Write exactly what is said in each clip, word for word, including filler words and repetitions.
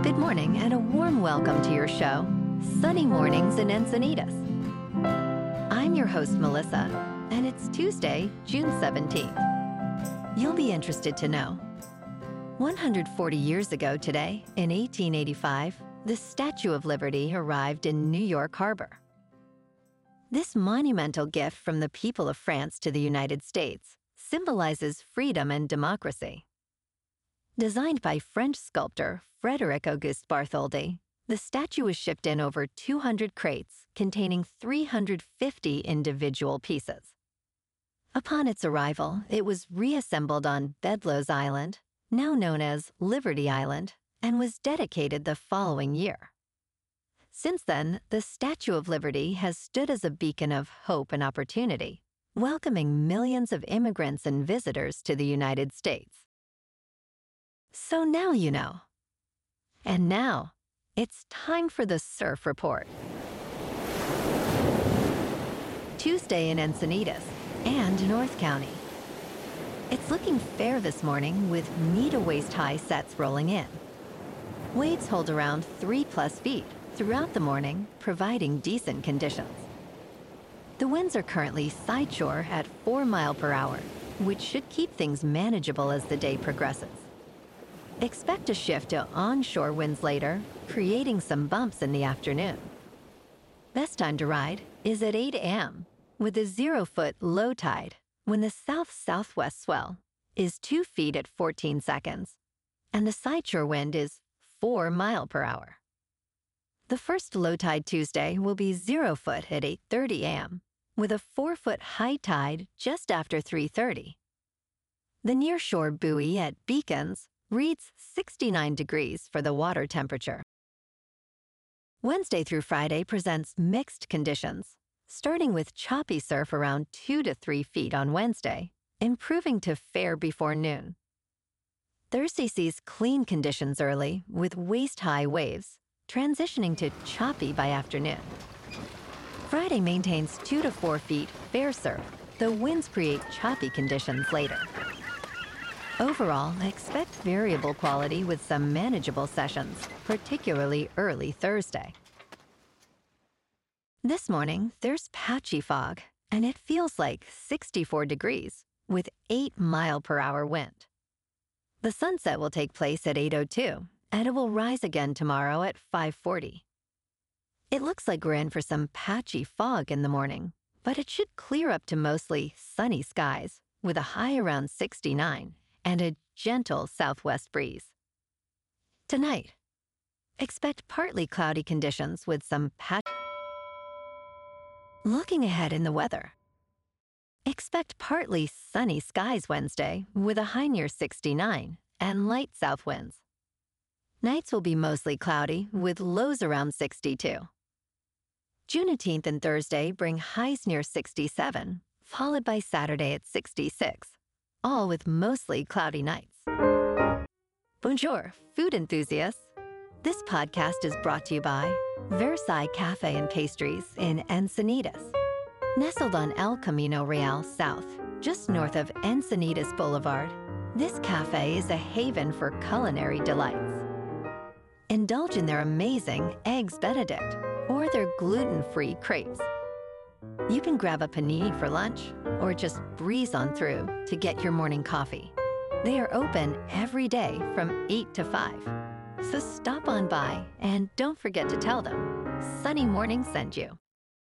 Good morning and a warm welcome to your show, Sunny Mornings in Encinitas. I'm your host, Melissa, and it's Tuesday, June seventeenth. You'll be interested to know. one hundred forty years ago today, in eighteen eighty-five, the Statue of Liberty arrived in New York Harbor. This monumental gift from the people of France to the United States symbolizes freedom and democracy. Designed by French sculptor Frederic Auguste Bartholdi, the statue was shipped in over two hundred crates containing three hundred fifty individual pieces. Upon its arrival, it was reassembled on Bedloes Island, now known as Liberty Island, and was dedicated the following year. Since then, the Statue of Liberty has stood as a beacon of hope and opportunity, welcoming millions of immigrants and visitors to the United States. So now you know. And now, it's time for the Surf Report. Tuesday in Encinitas and North County. It's looking fair this morning with knee to waist high sets rolling in. Waves hold around three plus feet throughout the morning, providing decent conditions. The winds are currently sideshore at four mile per hour, which should keep things manageable as the day progresses. Expect a shift to onshore winds later, creating some bumps in the afternoon. Best time to ride is at eight a.m. with a zero-foot low tide when the south-southwest swell is two feet at fourteen seconds, and the sideshore wind is four mile per hour. The first low tide Tuesday will be zero foot at eight thirty a.m. with a four-foot high tide just after three thirty. The nearshore buoy at Beacons reads sixty-nine degrees for the water temperature. Wednesday through Friday presents mixed conditions, starting with choppy surf around two to three feet on Wednesday, improving to fair before noon. Thursday sees clean conditions early with waist-high waves, transitioning to choppy by afternoon. Friday maintains two to four feet fair surf, though winds create choppy conditions later. Overall, expect variable quality with some manageable sessions, particularly early Thursday. This morning, there's patchy fog, and it feels like sixty-four degrees with eight mile per hour wind. The sunset will take place at eight oh two, and it will rise again tomorrow at five forty. It looks like we're in for some patchy fog in the morning, but it should clear up to mostly sunny skies with a high around sixty-nine and a gentle southwest breeze. Tonight, expect partly cloudy conditions with some patchy. Looking ahead in the weather, expect partly sunny skies Wednesday with a high near sixty-nine and light south winds. Nights will be mostly cloudy with lows around sixty-two. Juneteenth and Thursday bring highs near sixty-seven, followed by Saturday at sixty-six, all with mostly cloudy nights. Bonjour, food enthusiasts. This podcast is brought to you by Versailles Cafe and Pastries in Encinitas. Nestled on El Camino Real South, just north of Encinitas Boulevard, this cafe is a haven for culinary delights. Indulge in their amazing Eggs Benedict or their gluten-free crepes. You can grab a panini for lunch or just breeze on through to get your morning coffee. They are open every day from eight to five. So stop on by and don't forget to tell them Sunny Morning sent you.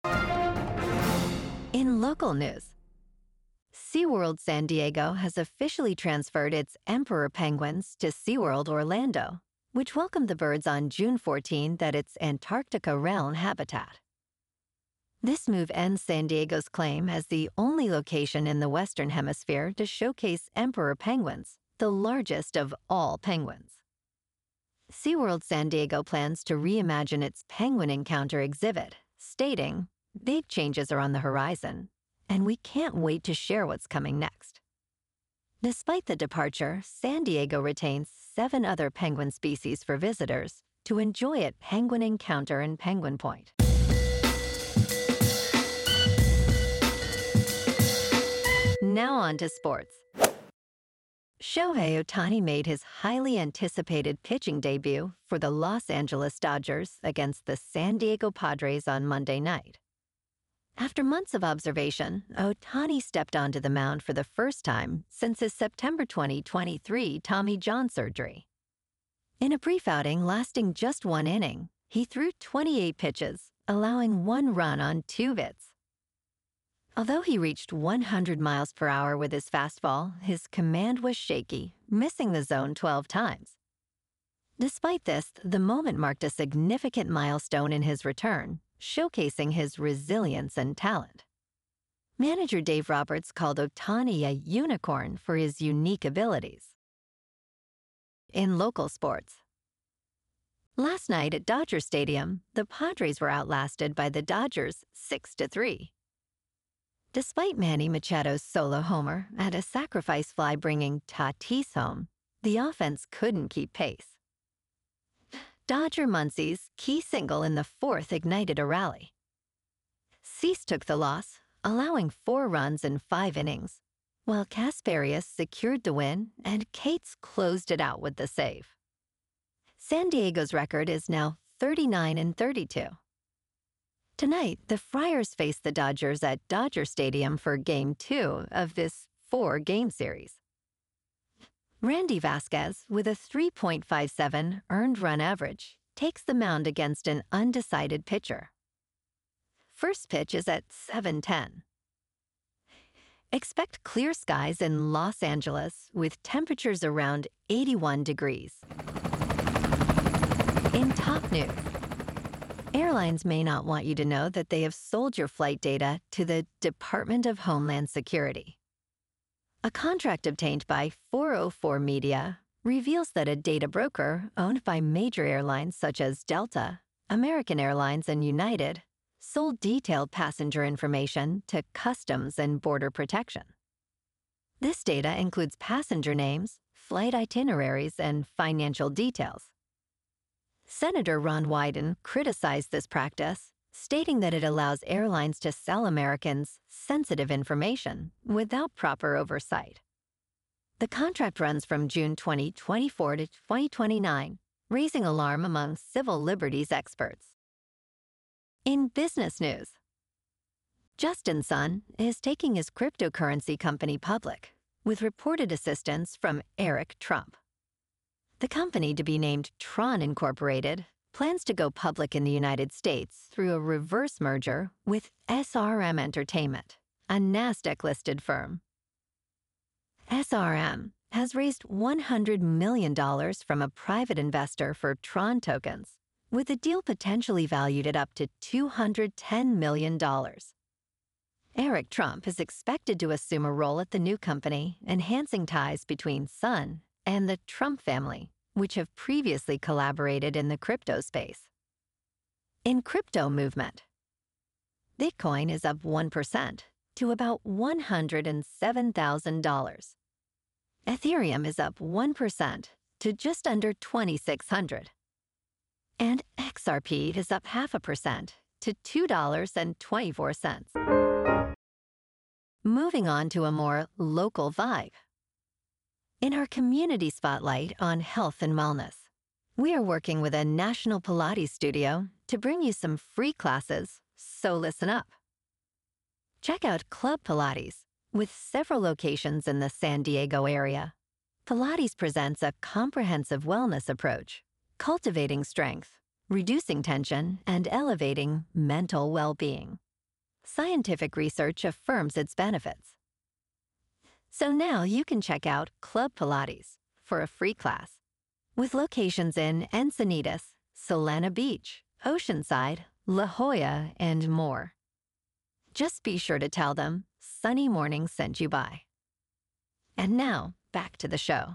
In local news, SeaWorld San Diego has officially transferred its emperor penguins to SeaWorld Orlando, which welcomed the birds on June fourteenth at its Antarctica realm habitat. This move ends San Diego's claim as the only location in the Western Hemisphere to showcase emperor penguins, the largest of all penguins. SeaWorld San Diego plans to reimagine its Penguin Encounter exhibit, stating, "Big changes are on the horizon, and we can't wait to share what's coming next." Despite the departure, San Diego retains seven other penguin species for visitors to enjoy at Penguin Encounter and Penguin Point. Now on to sports. Shohei Ohtani made his highly anticipated pitching debut for the Los Angeles Dodgers against the San Diego Padres on Monday night. After months of observation, Ohtani stepped onto the mound for the first time since his September twenty twenty-three Tommy John surgery. In a brief outing lasting just one inning, he threw twenty-eight pitches, allowing one run on two hits. Although he reached one hundred miles per hour with his fastball, his command was shaky, missing the zone twelve times. Despite this, the moment marked a significant milestone in his return, showcasing his resilience and talent. Manager Dave Roberts called Ohtani a unicorn for his unique abilities. In local sports, last night at Dodger Stadium, the Padres were outlasted by the Dodgers six to three. Despite Manny Machado's solo homer and a sacrifice fly bringing Tatis home, the offense couldn't keep pace. Dodger Muncie's key single in the fourth ignited a rally. Cease took the loss, allowing four runs in five innings, while Kasperius secured the win and Cates closed it out with the save. San Diego's record is now thirty-nine and thirty-two. Tonight, the Friars face the Dodgers at Dodger Stadium for Game two of this four-game series. Randy Vasquez, with a three point five seven earned run average, takes the mound against an undecided pitcher. First pitch is at seven ten. Expect clear skies in Los Angeles with temperatures around eighty-one degrees. In top news, airlines may not want you to know that they have sold your flight data to the Department of Homeland Security. A contract obtained by four oh four Media reveals that a data broker owned by major airlines such as Delta, American Airlines, and United sold detailed passenger information to Customs and Border Protection. This data includes passenger names, flight itineraries, and financial details. Senator Ron Wyden criticized this practice, stating that it allows airlines to sell Americans sensitive information without proper oversight. The contract runs from June twenty twenty-four to twenty twenty-nine, raising alarm among civil liberties experts. In business news, Justin Sun is taking his cryptocurrency company public, with reported assistance from Eric Trump. The company, to be named Tron Incorporated, plans to go public in the United States through a reverse merger with S R M Entertainment, a NASDAQ-listed firm. S R M has raised one hundred million dollars from a private investor for Tron tokens, with the deal potentially valued at up to two hundred ten million dollars. Eric Trump is expected to assume a role at the new company, enhancing ties between Sun and the Trump family, which have previously collaborated in the crypto space. In crypto movement, Bitcoin is up one percent to about one hundred seven thousand dollars. Ethereum is up one percent to just under twenty-six hundred dollars. And X R P is up half a percent to two dollars and twenty-four cents. Moving on to a more local vibe. In our community spotlight on health and wellness, we are working with a national Pilates studio to bring you some free classes, so listen up. Check out Club Pilates, with several locations in the San Diego area. Pilates presents a comprehensive wellness approach, cultivating strength, reducing tension, and elevating mental well-being. Scientific research affirms its benefits. So now you can check out Club Pilates for a free class, with locations in Encinitas, Solana Beach, Oceanside, La Jolla, and more. Just be sure to tell them Sunny Morning sent you by. And now, back to the show.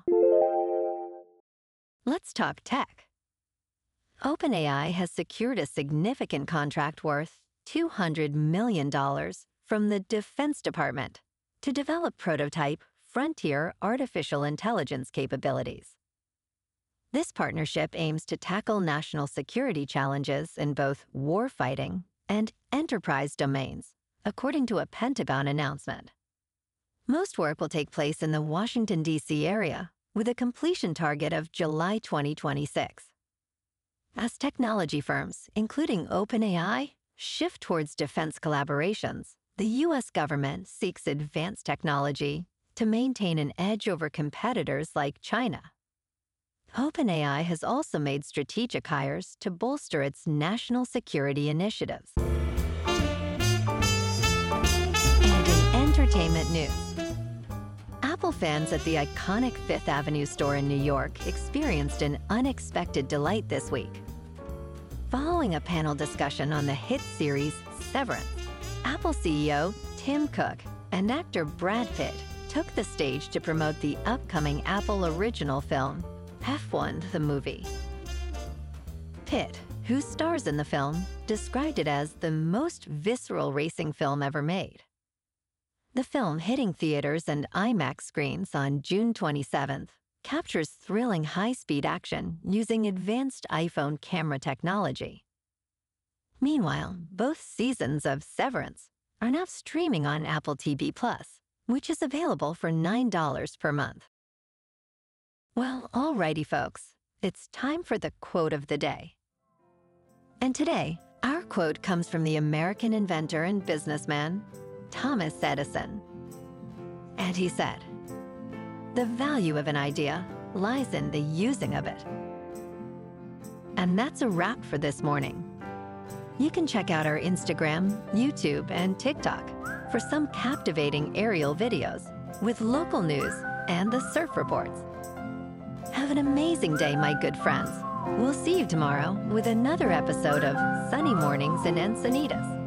Let's talk tech. OpenAI has secured a significant contract worth two hundred million dollars from the Defense Department to develop prototype frontier artificial intelligence capabilities. This partnership aims to tackle national security challenges in both warfighting and enterprise domains, according to a Pentagon announcement. Most work will take place in the Washington, D C area, with a completion target of July twenty twenty-six. As technology firms, including OpenAI, shift towards defense collaborations, the U S government seeks advanced technology to maintain an edge over competitors like China. OpenAI has also made strategic hires to bolster its national security initiatives. And in entertainment news, Apple fans at the iconic Fifth Avenue store in New York experienced an unexpected delight this week. Following a panel discussion on the hit series Severance, Apple C E O Tim Cook and actor Brad Pitt took the stage to promote the upcoming Apple original film, F one the Movie. Pitt, who stars in the film, described it as the most visceral racing film ever made. The film, hitting theaters and IMAX screens on June twenty-seventh, captures thrilling high-speed action using advanced iPhone camera technology. Meanwhile, both seasons of Severance are now streaming on Apple T V Plus, which is available for nine dollars per month. Well, alrighty folks, it's time for the quote of the day. And today, our quote comes from the American inventor and businessman, Thomas Edison. And he said, "The value of an idea lies in the using of it." And that's a wrap for this morning. You can check out our Instagram, YouTube, and TikTok for some captivating aerial videos with local news and the surf reports. Have an amazing day, my good friends. We'll see you tomorrow with another episode of Sunny Mornings in Encinitas.